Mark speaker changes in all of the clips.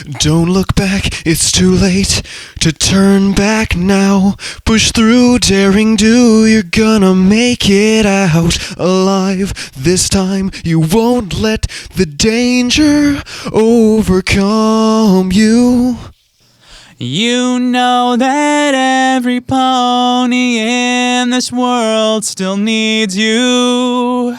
Speaker 1: Don't look back, it's too late to turn back now. Push through, daring do, you're gonna make it out alive. This time you won't let the danger overcome you.
Speaker 2: You know that every pony in this world still needs you.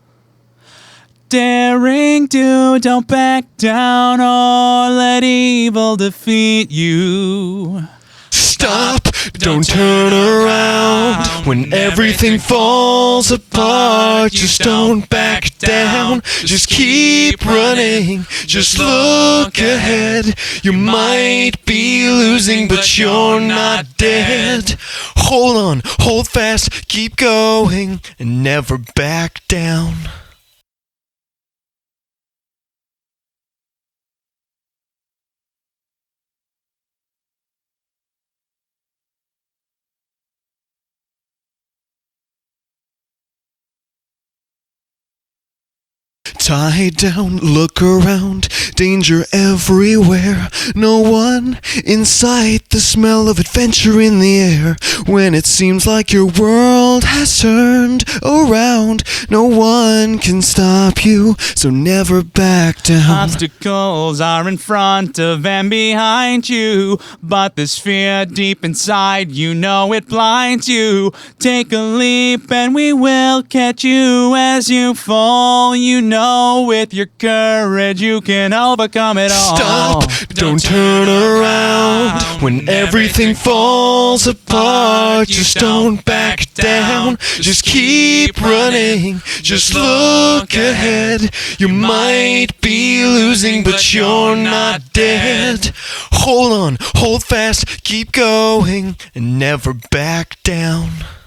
Speaker 2: Daring do, don't back down or let evil defeat you.
Speaker 1: Stop, don't turn around when everything falls apart. Just don't back down, just keep running, just look ahead. You might be losing, but you're not dead. Hold on, hold fast, keep going, and never back down. Tie down, look around, danger everywhere. No one in sight, the smell of adventure in the air. When it seems like your world has turned around, no one can stop you, so never back down.
Speaker 2: Obstacles are in front of and behind you, but this fear deep inside, you know it blinds you. Take a leap and we will catch you as you fall. You know with your courage you can overcome it all.
Speaker 1: Stop, don't turn around when everything falls apart. Just don't back down, just keep running, just look ahead. You might be losing, but you're not dead. Hold on, hold fast, keep going, and never back down.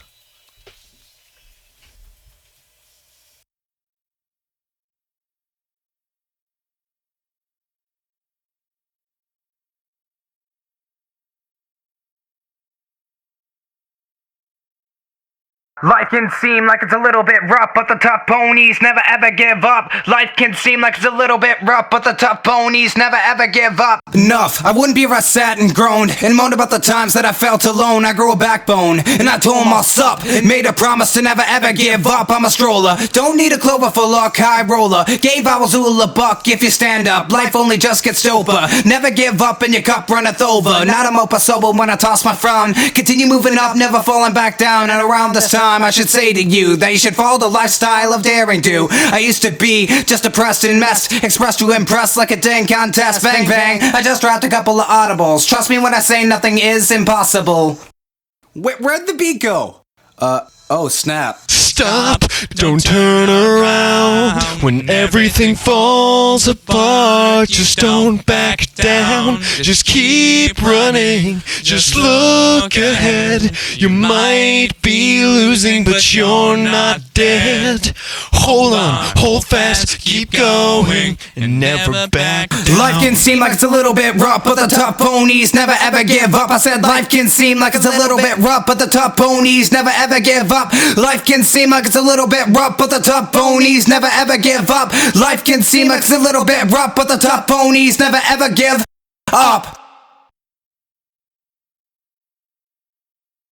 Speaker 3: Life can seem like it's a little bit rough, but the tough ponies never ever give up. Life can seem like it's a little bit rough, but the tough ponies never ever give up. Enough, I wouldn't be if I sat and groaned and moaned about the times that I felt alone. I grew a backbone, and I told myself, made a promise to never ever give up. I'm a stroller, don't need a clover for luck, high roller. Gave Owl's a buck if you stand up. Life only just gets doper. Never give up and your cup runneth over. Not a mopa sober when I toss my frown. Continue moving up, never falling back down. And around this time I should say to you that you should follow the lifestyle of daring do. I used to be just depressed and messed, expressed to impress like a dang contest. Bang bang, I just dropped a couple of audibles. Trust me when I say nothing is impossible. Where'd the beat go? Oh snap.
Speaker 1: Stop, don't turn around when everything falls apart. Just don't back down, just keep running, just look ahead. You might be losing, but you're not dead. Hold on, hold fast, keep going, and never back down.
Speaker 3: Life can seem like it's a little bit rough, but the tough ponies never ever give up. I said life can seem like it's a little bit rough, but the tough ponies never ever give up. Life can seem like it's a little bit rough, but the tough ponies never ever give up. Life can seem like it's a little bit rough, but the tough ponies never ever give up.